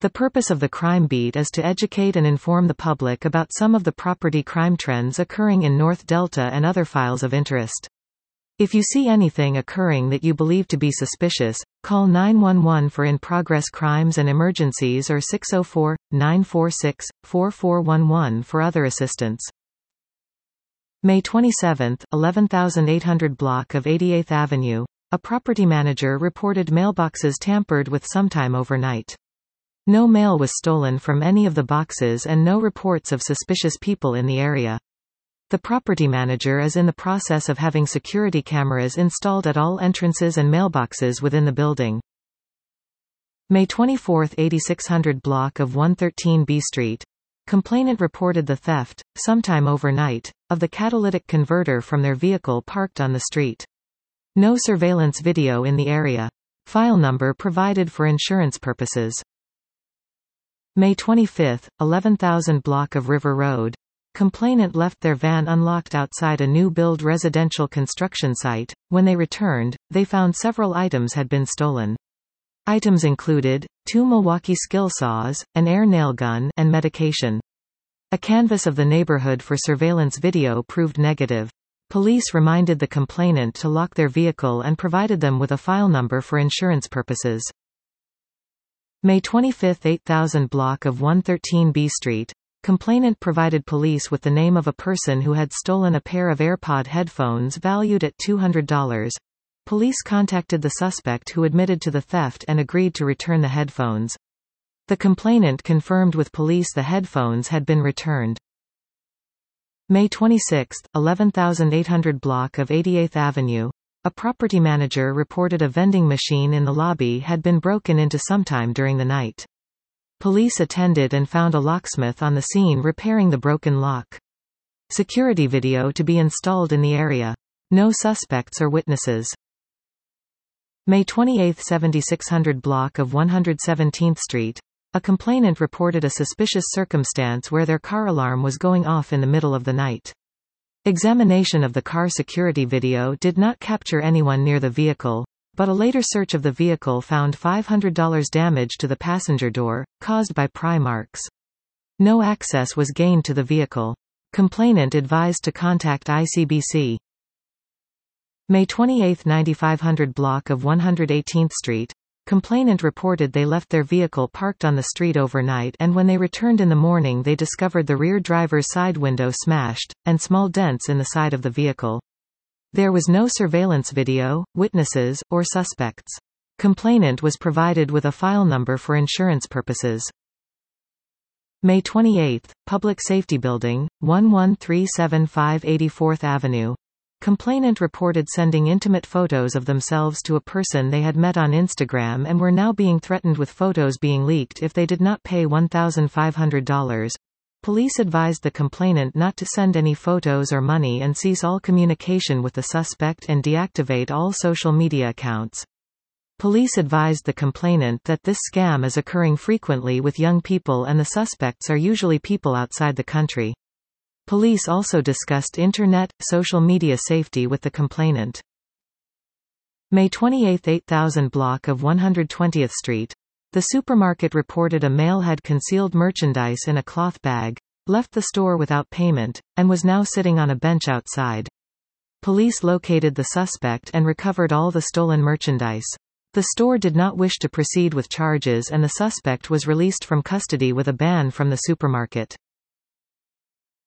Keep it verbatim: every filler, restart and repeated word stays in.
The purpose of the Crime Beat is to educate and inform the public about some of the property crime trends occurring in North Delta and other files of interest. If you see anything occurring that you believe to be suspicious, call nine one one for in-progress crimes and emergencies or six oh four, nine four six, four four one one for other assistance. May twenty-seventh, eleven thousand eight hundred block of eighty-eighth Avenue. A property manager reported mailboxes tampered with sometime overnight. No mail was stolen from any of the boxes and no reports of suspicious people in the area. The property manager is in the process of having security cameras installed at all entrances and mailboxes within the building. May twenty-fourth, eighty-six hundred block of one thirteen B Street. Complainant reported the theft, sometime overnight, of the catalytic converter from their vehicle parked on the street. No surveillance video in the area. File number provided for insurance purposes. May twenty-fifth, eleven thousand block of River Road. Complainant left their van unlocked outside a new-build residential construction site. When they returned, they found several items had been stolen. Items included, two Milwaukee skill saws, an air nail gun, and medication. A canvass of the neighborhood for surveillance video proved negative. Police reminded the complainant to lock their vehicle and provided them with a file number for insurance purposes. May twenty-fifth, eight thousand block of one thirteen B Street. Complainant provided police with the name of a person who had stolen a pair of AirPod headphones valued at two hundred dollars. Police contacted the suspect who admitted to the theft and agreed to return the headphones. The complainant confirmed with police the headphones had been returned. May twenty-sixth, eleven thousand eight hundred block of eighty-eighth Avenue. A property manager reported a vending machine in the lobby had been broken into sometime during the night. Police attended and found a locksmith on the scene repairing the broken lock. Security video to be installed in the area. No suspects or witnesses. May twenty-eighth, seventy-six hundred block of one hundred seventeenth Street. A complainant reported a suspicious circumstance where their car alarm was going off in the middle of the night. Examination of the car security video did not capture anyone near the vehicle, but a later search of the vehicle found five hundred dollars damage to the passenger door, caused by pry marks. No access was gained to the vehicle. Complainant advised to contact I C B C. May twenty-eighth, ninety-five hundred block of one hundred eighteenth Street. Complainant reported they left their vehicle parked on the street overnight and when they returned in the morning they discovered the rear driver's side window smashed, and small dents in the side of the vehicle. There was no surveillance video, witnesses, or suspects. Complainant was provided with a file number for insurance purposes. May twenty-eighth, Public Safety Building, one one three seven five eighty-fourth Avenue. Complainant reported sending intimate photos of themselves to a person they had met on Instagram and were now being threatened with photos being leaked if they did not pay one thousand five hundred dollars. Police advised the complainant not to send any photos or money and cease all communication with the suspect and deactivate all social media accounts. Police advised the complainant that this scam is occurring frequently with young people and the suspects are usually people outside the country. Police also discussed internet, social media safety with the complainant. May twenty-eighth, eight thousand block of one hundred twentieth Street. The supermarket reported a male had concealed merchandise in a cloth bag, left the store without payment, and was now sitting on a bench outside. Police located the suspect and recovered all the stolen merchandise. The store did not wish to proceed with charges and the suspect was released from custody with a ban from the supermarket.